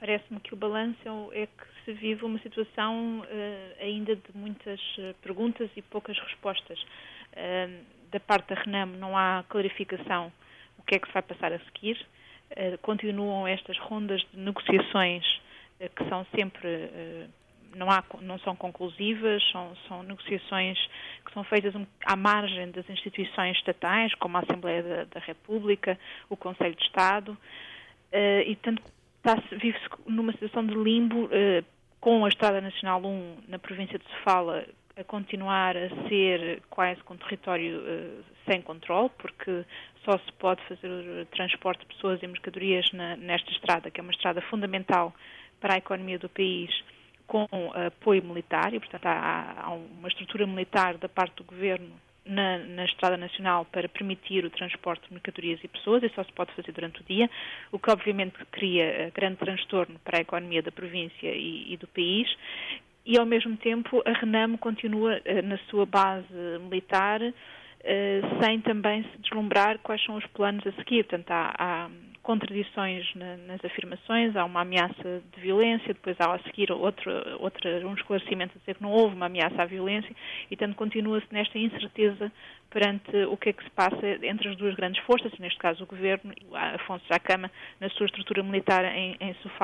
Parece-me que o balanço é que se vive uma situação ainda de muitas perguntas e poucas respostas. Da parte da RENAM não há clarificação o que é que se vai passar a seguir. Continuam estas rondas de negociações que são sempre... não são conclusivas, são negociações que são feitas à margem das instituições estatais, como a Assembleia da República, o Conselho de Estado, e tanto vive-se numa situação de limbo, com a Estrada Nacional 1 na província de Sofala a continuar a ser quase com território sem controle, porque só se pode fazer o transporte de pessoas e mercadorias nesta estrada, que é uma estrada fundamental para a economia do país, com apoio militar, e portanto há uma estrutura militar da parte do Governo na Estrada Nacional para permitir o transporte de mercadorias e pessoas, e só se pode fazer durante o dia, o que obviamente cria grande transtorno para a economia da província e do país, e ao mesmo tempo a RENAM continua na sua base militar, sem também se deslumbrar quais são os planos a seguir. Portanto, há contradições nas afirmações, há uma ameaça de violência, depois há a seguir um esclarecimento a dizer que não houve uma ameaça à violência, e tanto continua-se nesta incerteza perante o que é que se passa entre as duas grandes forças, neste caso o Governo e Afonso Jacama na sua estrutura militar em Sofala.